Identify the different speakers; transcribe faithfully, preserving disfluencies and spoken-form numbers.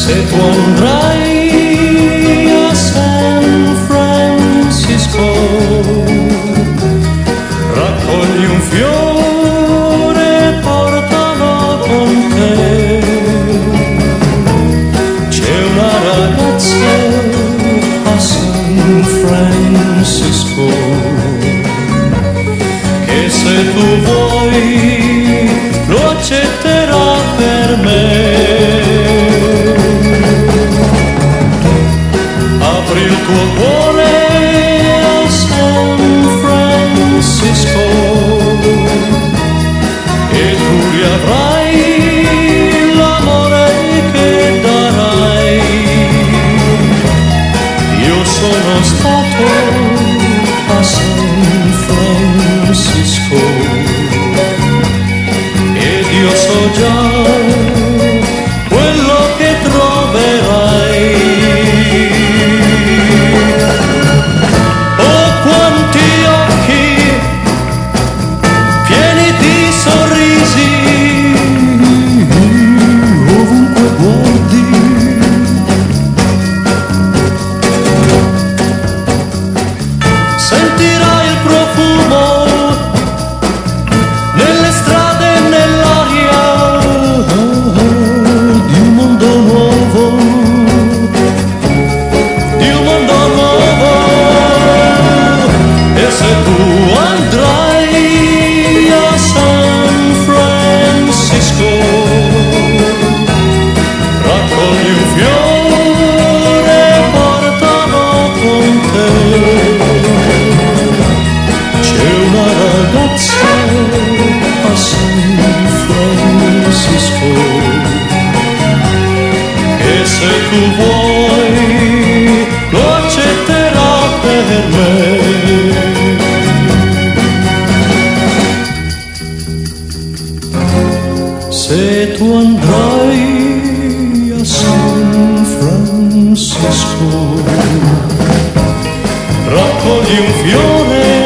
Speaker 1: Se tu andrai a San Francisco, raccogli un fiore e portalo con te. C'è una ragazza a San Francisco che se tu vuoi lo accetterà per me. Apri il tuo cuore a San Francisco e tu riavrai l'amore che darai. Io sono stato a San Francisco ed io so già quello che troverai. Oh, quanti occhi pieni di sorrisi, ovunque guardi. Sentirai il profumo nelle strade e nell'aria di un mondo nuovo, di un mondo nuovo. E se tu andrai a San Francisco, raccogli un fiore e portalo con te. C'è una ragazza a San Francisco che se tu vuoi lo accetterà per me. Se tu andrai a San Francisco, raccogli un fiore